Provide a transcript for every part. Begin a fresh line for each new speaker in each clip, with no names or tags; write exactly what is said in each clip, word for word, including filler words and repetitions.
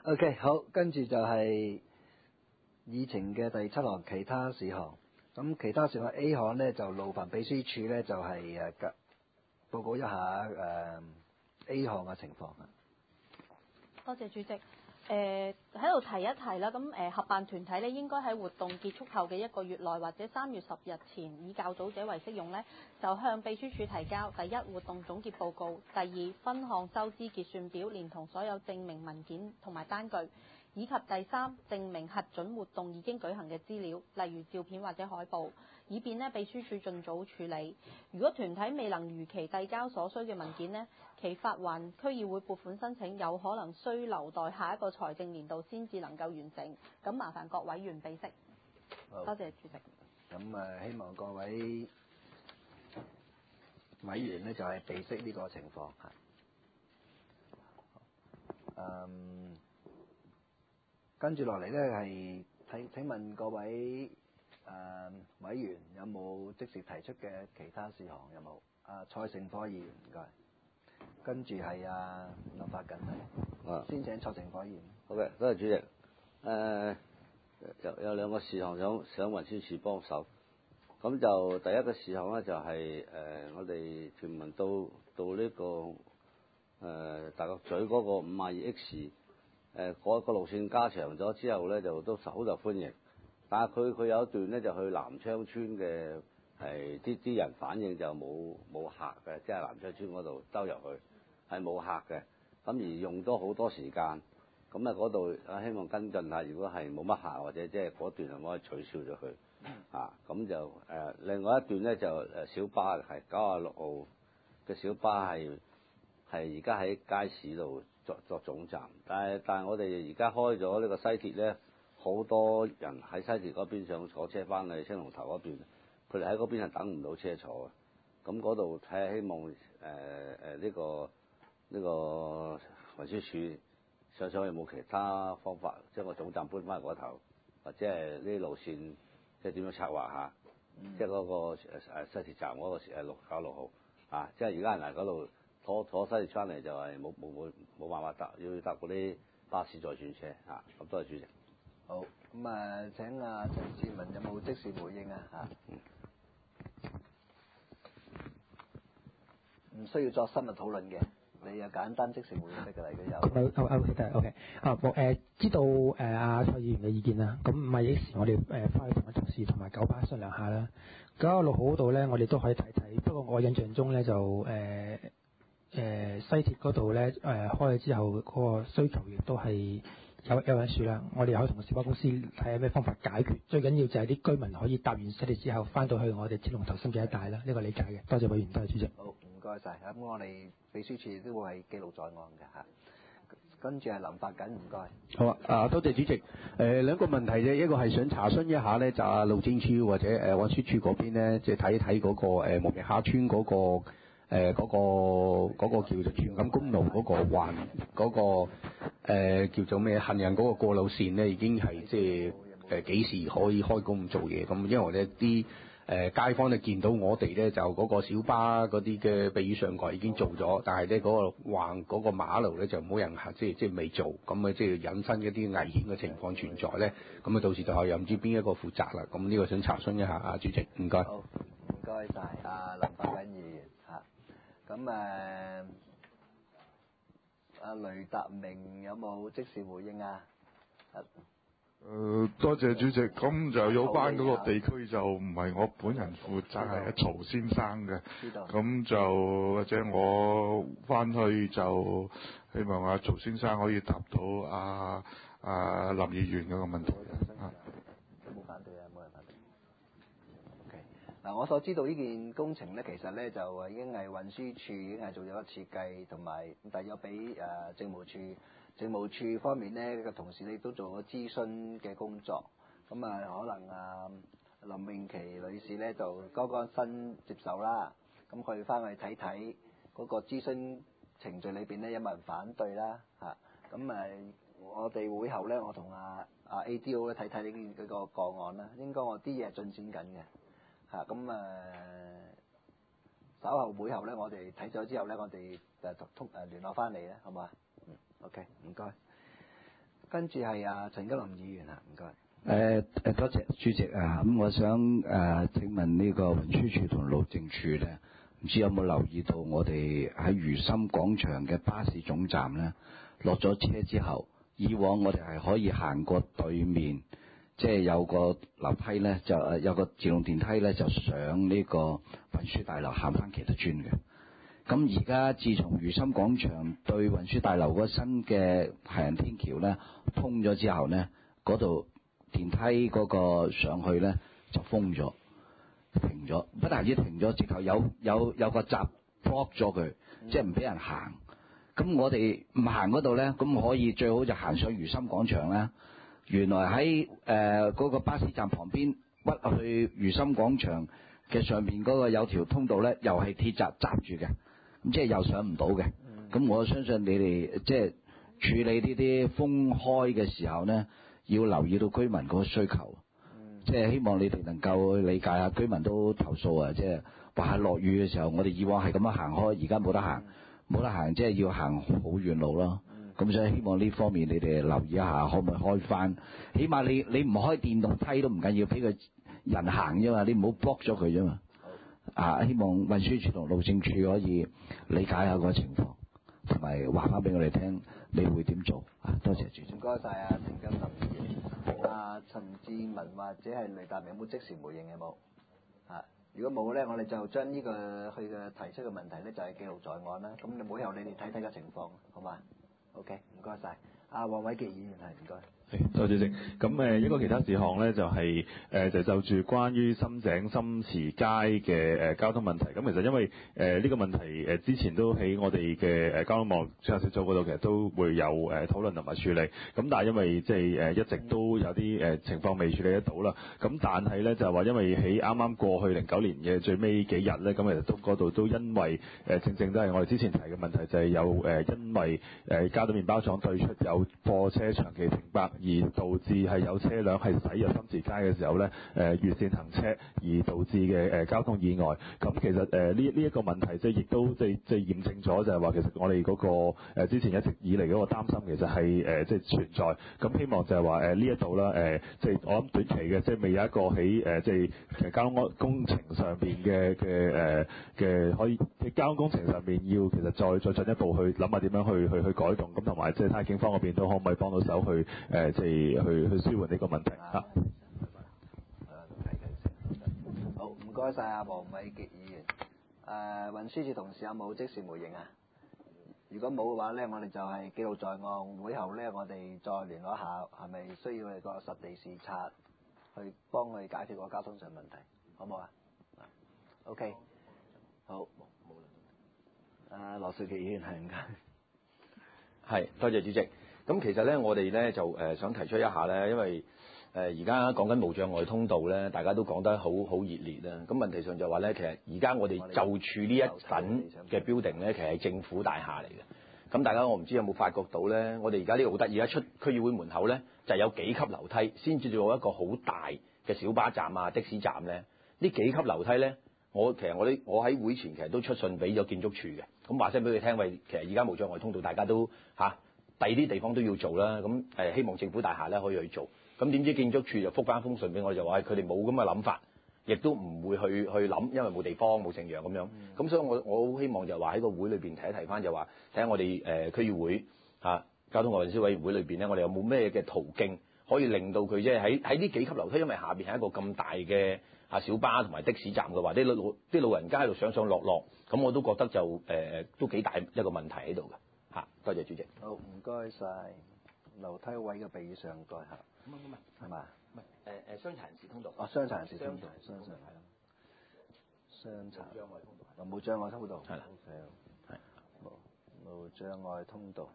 OK， 好，跟住就係議程嘅第七項其他事項。咁其他事項 A 項呢，就勞煩秘書處呢，就係誒報告一下誒、呃、A 項嘅情況啊。
多謝主席。誒喺度提一提啦，咁誒、呃、合辦團體咧應該喺活動結束後嘅一個月內或者三月十日前，以較早者為適用咧，就向秘書處提交第一活動總結報告，第二分項收支結算表，連同所有證明文件同埋單據，以及第三證明核准活動已經舉行嘅資料，例如照片或者海報，以便呢秘書處盡早處理。如果團體未能如期遞交所需嘅文件呢，其發還區議會撥款申請有可能需留待下一個財政年度先至能夠完成。咁麻煩各委員備悉。多謝主席。
咁誒，希望各位委員呢，就係備悉呢個情況嚇。嗯。跟住落嚟呢，係睇請問各位誒、呃、委員有冇即時提出嘅其他事項？有冇？啊，蔡成科議員唔該。跟住係啊林發緊係。啊。先請蔡成科議員。
好嘅，多謝主席。誒、呃、有有兩個事項想想運輸署幫手。咁就第一個事項咧就係、是、誒、呃、我哋屯門到到呢、這個誒、呃、大角咀嗰個五十二 X。誒嗰個路線加長咗之後咧，就都好受歡迎。但係佢佢有一段咧，就去南昌村嘅係啲啲人反映就冇冇客嘅，即係南昌村嗰度兜入去係冇客嘅。咁而用咗好多時間。咁啊嗰度啊希望跟進下，如果係冇乜客或者即係嗰段係可以取消咗佢啊。咁就誒、呃、另外一段咧就誒小巴係九十六號嘅小巴係係而家喺街市度作作總站，但係但係我哋而家開咗呢個西鐵咧，好多人喺西鐵嗰邊想坐車翻去青龍頭嗰邊，佢哋喺嗰邊係等唔到車坐嘅。咁嗰度睇下希望誒誒呢個呢、呢個運輸署想想有冇其他方法將個總站搬翻去嗰頭，或者係呢啲路線即係點樣策劃下，嗯、即係嗰個誒西鐵站嗰個誒六九六號啊，即係而家人喺嗰度。坐坐西鐵翻嚟就係冇冇冇冇辦法搭，要搭嗰啲巴士再轉車嚇。咁多謝主席。
好，咁啊請啊陳志文有冇即時回應啊嚇？唔需要作深入討論嘅，你又簡單即時回應得㗎啦，如果有。
咁 O O K 得 O K 啊，冇誒知道誒阿蔡議員嘅意見啦。咁唔係幾時我哋誒翻去同個同事同埋九巴商量下啦。九十六號嗰度咧，我哋都可以睇睇。不過我印象中咧就誒。呃誒、呃、西鐵嗰度咧，誒、呃、開咗之後，嗰、那個需求亦都係有有緊樹啦。我哋可以同小巴公司睇下咩方法解決。最緊要就係啲居民可以搭完西鐵之後，翻到去我哋青龍頭深井一帶啦。呢、這個理解嘅。多謝委員，多謝主席。
好，唔該晒。咁我哋秘書處都會係記錄在案嘅嚇。跟住係林發緊，唔該。
好啊，啊多謝主席。誒、呃、兩個問題啫，一個係想查詢一下咧，就係、路政處或者誒運輸處嗰邊咧，即係睇一睇嗰個誒無名下村嗰、那個。誒嗰、呃那個嗰、那個叫做荃錦公路嗰個環嗰、那個、呃、叫做咩行人嗰個過路線咧，已經係即係誒幾時可以開工做嘢咁？因為咧啲誒街坊咧見到我哋咧就嗰個小巴嗰啲嘅避雨上蓋已經做咗，但係咧嗰個橫嗰個馬路咧就冇人行，即係即係未做，咁啊即係引申一啲危險嘅情況存在咧，咁啊到時就係又唔知邊一個負責啦。咁呢個想查詢一下啊，主席，唔該。
好，唔該晒，阿林發緊議員嚇。咁誒，阿雷達明有冇即時回應啊？誒、
呃，多謝主席。咁就有關嗰個地區就唔係我本人負責，係阿曹先生嘅。
知道。
咁就或者我翻去就希望阿曹先生可以答到阿阿林議員嗰個問題。啊。
有冇反對啊？冇人反對。嗱，我所知道呢件工程咧，其實咧就已經係運輸處已經係做咗個設計，同埋遞咗俾誒政務處。政務處方面咧嘅同事咧都做咗諮詢嘅工作。咁啊，可能啊林詠琪女士咧就剛剛新接手啦。咁佢翻去睇睇嗰個諮詢程序裏邊咧有冇人反對啦嚇。咁誒，我哋會後咧，我同阿阿 A D O 咧睇睇呢件嗰個個案啦。應該我啲嘢進展緊嘅。嚇咁誒，稍後會後咧，我哋睇咗之後咧，我哋誒通誒聯絡翻你咧，好嘛？嗯 ，OK，唔該。 跟住係啊陳吉林議員啊，唔該。
誒誒，多謝主席啊！咁我想誒、呃、請問呢個運輸署同路政署咧，唔知有冇留意到我哋喺如心廣場嘅巴士總站咧，落咗車之後，以往我哋係可以行過對面，即係有個樓梯咧，就誒有個自動電梯咧，就上呢個運輸大樓行翻其他村嘅。咁而家自從如心廣場對運輸大樓嗰新嘅行人天橋咧通咗之後咧，嗰度電梯嗰個上去咧就封咗，停咗。不但止停咗，直頭有有有個閘 block 咗佢，即係唔俾人行。咁我哋唔行嗰度咧，咁可以最好就行上如心廣場啦。原來喺誒嗰個巴士站旁邊屈去如心廣場嘅上面嗰個有條通道咧，又係鐵閘閘住嘅，咁即係又上唔到嘅。咁我相信你哋即係處理呢啲封開嘅時候咧，要留意到居民嗰個需求，即係希望你哋能夠理解下，居民都投訴啊，即係話落雨嘅時候，我哋以往係咁樣行開，而家冇得行，冇得行，即係要行好遠路咯。咁所以希望呢方面你哋留意一下，可唔可以開翻？起碼你你唔開電動梯都唔緊要，俾佢人行啫嘛，你唔好 block 咗佢啫嘛。啊，希望運輸署同路政署可以理解下個情況，同埋話翻俾我哋聽，你會點做？啊，多謝主席。
唔該晒啊，陳金林議員。啊，陳志文或者係雷達明有冇即時回應嘅冇？啊，如果冇咧，我哋就將呢、這個佢嘅提出嘅問題咧，就係、是、記錄在案啦。咁你每後你哋睇睇個情況，好嘛 ？OK，唔該晒。啊，黃偉傑議員係唔該。
多謝主席。咁誒一個其他事項咧，就係、是、誒就就住關於深井深池街嘅誒交通問題。咁其實因為誒呢、呃這個問題誒之前都喺我哋嘅誒交通網絡專責小組嗰度，其實都會有誒討論同埋處理。咁但係因為即係誒一直都有啲誒情況未處理得到啦。咁但係咧就係話因為喺啱啱過去零九年嘅最尾幾日咧，咁其實都嗰度都因為誒正正都係我哋之前提嘅問題，就係、是、有誒因為誒加多麵包廠對出有貨車長期停泊，而導致係有車輛係駛入深池街嘅時候咧，誒越線行車而導致嘅誒交通意外。咁其實誒呢呢一個問題即係亦都即係即係驗證咗，就係話其實我哋嗰個誒之前一直以嚟嗰個擔心其實係誒即係存在。咁希望就係話誒呢一度啦，誒即係我諗短期嘅即係未有一個喺誒即係誒交通工程上邊嘅嘅誒嘅可以嘅交通工程上邊要其實再再進一步去諗下點樣去去去改動，咁同埋即係睇下警方嗰邊都可唔可以幫到手去誒即係去去舒緩呢個問題嚇。
好，唔該晒啊，黃偉傑議員。誒運輸署同事有冇即時回應啊？如果冇嘅話咧，我哋就係記錄在案，會後咧我哋再聯絡下，係咪需要你個實地視察去幫佢解決個交通上問題，好唔好啊 ？OK， 好。啊，羅兆基議員係唔該。
係，多謝主席。咁其實咧，我哋咧就誒想提出一下咧，因為誒而家講緊無障礙通道咧，大家都講得好好熱烈啦。咁問題上就話咧，其實而家我哋就處呢一等嘅 building 咧，其實係政府大廈嚟嘅。咁大家我唔知有冇發覺到咧，我哋而家呢個好得意，而家出區議會門口咧就係有幾級樓梯先至做一個好大嘅小巴站啊、的士站咧。呢幾級樓梯咧，我其實我啲我喺會前其實都出信俾咗建築署嘅。咁話聲俾佢聽，喂，其實而家無障礙通道大家都嚇。第二啲地方都要做啦，咁誒希望政府大廈咧可以去做。咁點知建築署就覆翻封信俾我，就話佢哋冇咁嘅諗法，亦都唔會去去諗，因為冇地方冇成樣咁樣。咁、嗯、所以我我好希望就話喺個會裏邊提一提翻，就話睇下我哋誒區議會嚇、啊、交通運輸委員會裏邊咧，我哋有冇咩嘅途徑可以令到佢即係喺喺呢幾級樓梯，因為下邊係一個咁大嘅啊小巴同埋的士站嘅話，啲老啲老人家喺度上上落落，咁我都覺得就誒、呃、都幾大一個問題喺度嘅。嚇，多謝主席。
好，唔該晒。樓梯位嘅避上蓋嚇。
唔係唔係，係
嘛？
唔係誒誒傷殘人士通道。
哦，傷殘人士通道，傷殘係咯。傷殘。
障礙通道。
啊，冇障礙通道。
係啦。
係。冇冇障礙通道。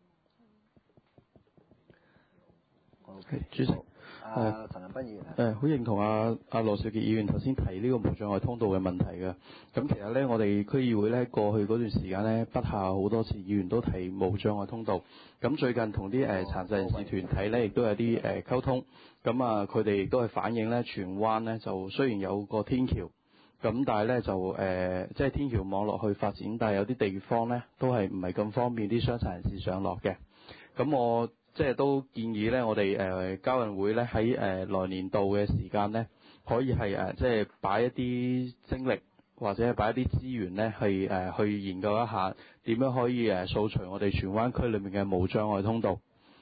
OK，主席。
啊，陳恒鑌議員
誒，好認同阿阿羅兆傑議員頭先提呢個無障礙通道嘅問題嘅。咁其實咧，我哋區議會咧過去嗰段時間咧，不下好多次議員都提無障礙通道。咁最近同啲誒殘疾人士團體咧，亦都有啲誒溝通。咁啊，佢哋亦都係反映咧，荃灣咧就雖然有個天橋，咁但係咧就誒，即係天橋網絡去發展，但係有啲地方咧都係唔係咁方便啲傷殘人士上落嘅。咁我即係都建議咧，我哋誒交運會咧喺誒來年度嘅時間咧，可以係誒即係擺一啲精力或者係擺一啲資源咧，去誒去研究一下點樣可以誒掃除我哋荃灣區裏面嘅無障礙通道。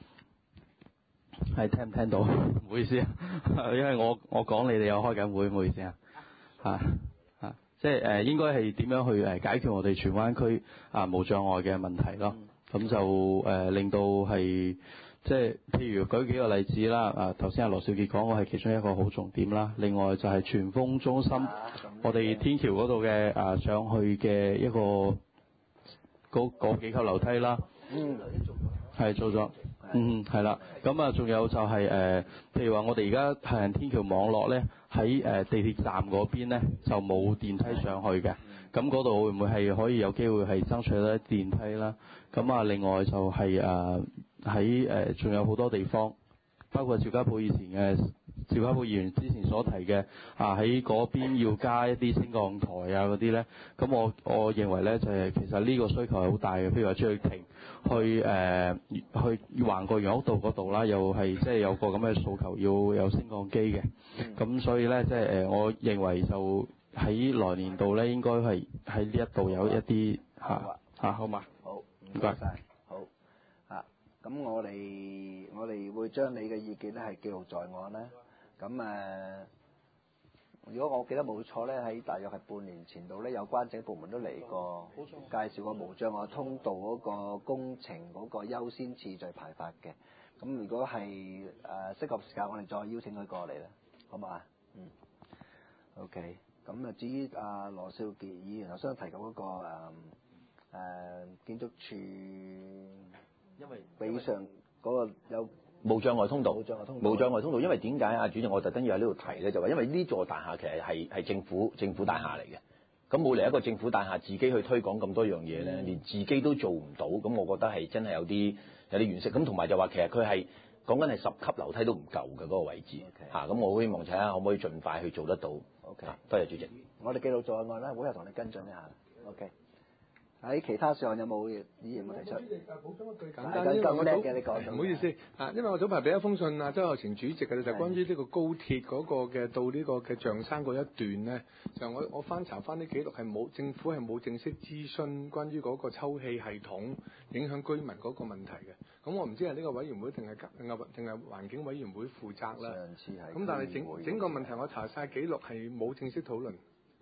係聽唔聽到？唔好意思啊，因為我我講你哋有開緊會，唔好意思啊。嚇嚇，即係誒應該係點樣去誒解決我哋荃灣區啊無障礙嘅問題咯？咁就誒、呃、令到係即係譬如舉幾個例子啦。啊頭先阿羅少傑講，我係其中一個好重點啦。另外就係傳風中心，我哋天橋嗰度嘅啊上去嘅一個嗰嗰幾級樓梯啦。嗯，係做咗。嗯，係啦，咁啊，仲有就係、是、誒、呃，譬如話我哋而家行天橋網絡咧，喺誒、呃、地鐵站嗰邊咧就冇電梯上去嘅，咁嗰度會唔會係可以有機會係爭取得電梯啦？咁啊，另外就係誒喺誒仲有好多地方，包括邵家寶以前嘅邵家寶議員之前所提嘅啊，喺嗰邊要加一啲升降台啊嗰啲咧，咁我我認為咧就係、是、其實呢個需求係好大嘅，譬如話朱偉庭。去誒、呃、去橫過楊屋道嗰度啦，又係即係有個咁嘅訴求，要有升降機嘅。咁、嗯、所以咧，即係誒，我認為就喺來年度咧，應該係喺呢一度有一啲嚇嚇，好嘛？好，唔該晒。
好啊，咁我哋我哋會將你嘅意見咧係記錄在案啦。咁誒。呃如果我記得冇錯咧，喺大約係半年前度咧，有關政府部門都嚟過，介紹過無障礙通道嗰個工程嗰個優先次序排法嘅。咁如果係誒、呃、適合時間，我哋再邀請佢過嚟啦，好嘛？嗯。OK。咁啊，至於阿羅少傑議員頭先提及嗰、那個誒、呃、建築署，因為比上嗰個有。
無障礙通道，
無障礙通道，
無障礙通道，因為點解啊？主席，我特登要喺呢度提咧，就話因為呢座大廈其實係係政府政府大廈嚟嘅，咁冇嚟一個政府大廈自己去推廣咁多樣嘢咧，連自己都做唔到，咁我覺得係真係有啲有啲惋惜。咁同埋就話其實佢係講緊係十級樓梯都唔夠嘅嗰個位置，嚇咁 Okay.、啊、我希望睇下可唔可以盡快去做得到。OK，、啊、多謝主席。
我哋記錄在案啦，會後同你跟進一下。OK。喺其他上有冇議員冇提出？
補充一句簡單，因為我早唔好意思啊，因為我早排俾一封信啊，周學程主席嘅就係關於呢個高鐵嗰個嘅到呢個嘅象山嗰一段咧，就我我翻查翻啲記錄係冇政府係冇正式諮詢關於嗰個抽氣系統影響居民嗰個問題嘅。咁我唔知係呢個委員會定係定係定係環境委員會負責啦。上次係咁，但係整整個問題我查晒記錄係冇正式討論。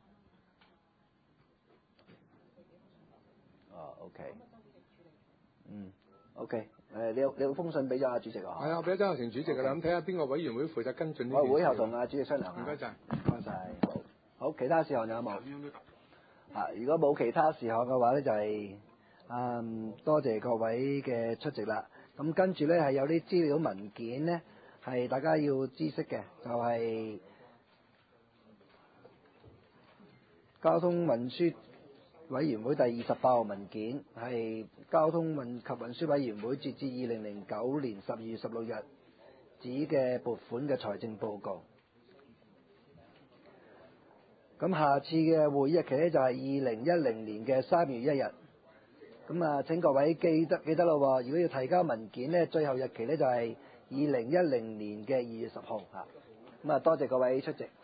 哦 ，OK，嗯 ，OK，誒，你有你有封信俾咗阿主席啊？
係啊，我俾咗周學程主席㗎啦，咁睇下邊個委員會負責跟進呢？
我會後同阿主席商量下。
唔該晒，
唔該晒。好，好，其他事項有冇？啊，如果冇其他事項嘅話咧，就係、是，嗯，多謝各位嘅出席啦。咁跟住咧係有啲資料文件咧，係大家要知悉嘅，就係、是、交通運輸委員會第二十八號文件，係交通運及運輸委員會截至二零零九年十二月十六日止嘅撥款嘅財政報告。咁下次嘅會議日期咧就係二零一零年嘅三月一日。咁啊，請各位記得記得咯，如果要提交文件咧，最後日期咧就係二零一零年嘅二月十號嚇。咁啊，多謝各位出席。